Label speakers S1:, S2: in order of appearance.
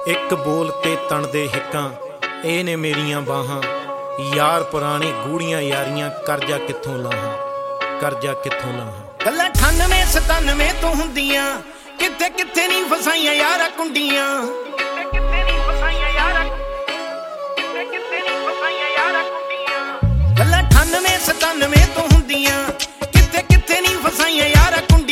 S1: ਇੱਕ ਬੋਲ ਤੇ ਤਣ ਦੇ ਹਿੱਕਾਂ ਇਹ ਨੇ ਮੇਰੀਆਂ ਬਾਹਾਂ। ਯਾਰ ਪੁਰਾਣੀ ਗੂੜੀਆਂ ਯਾਰੀਆਂ ਕਰਜਾ ਕਿੱਥੋਂ ਲਾਹਾਂ, ਕਰਜਾ ਕਿੱਥੋਂ ਲਾਹਾਂ।
S2: ਗੱਲਾਂ 98 97 ਤੋਂ ਹੁੰਦੀਆਂ, ਕਿੱਥੇ ਕਿੱਥੇ ਨਹੀਂ ਫਸਾਈਆਂ ਯਾਰਾਂ ਕੁੰਡੀਆਂ। ਗੱਲਾਂ 98 97 ਤੋਂ ਹੁੰਦੀਆਂ, ਕਿੱਥੇ ਕਿੱਥੇ ਨਹੀਂ ਫਸਾਈਆਂ ਯਾਰਾਂ ਕੁੰਡੀਆਂ।